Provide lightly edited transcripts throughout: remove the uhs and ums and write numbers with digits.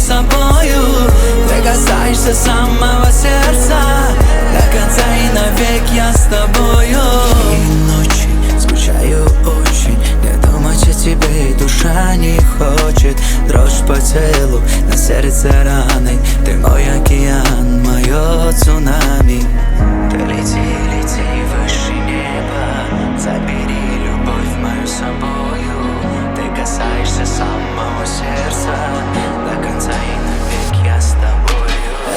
собою. Ты касаешься самого сердца, до конца и навек я с тобою. И ночи скучаю очень, не думать о тебе и душа не хочет. Дрожь по телу, на сердце раны, ты мой океан, мое цунами. Ты лети, лети выше неба, забери любовь мою собою. Ты касаешься самого сердца, до конца и навек я с тобою.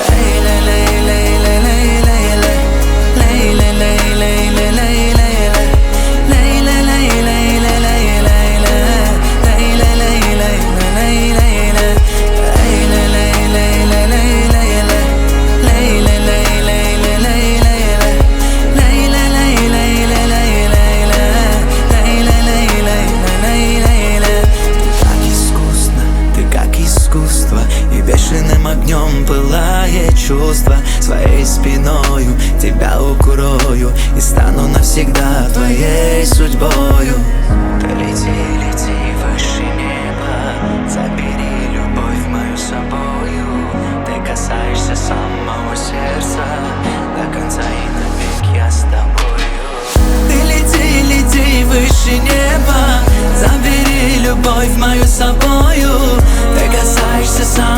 И бешеным огнем пылает чувство, своей спиною тебя укрою и стану навсегда твоей судьбою. Ты лети, лети выше неба, забери любовь мою собою. Ты касаешься самого сердца, до конца и навек я с тобою. Ты лети, лети выше неба, забери любовь мою собою. Ты касаешься самого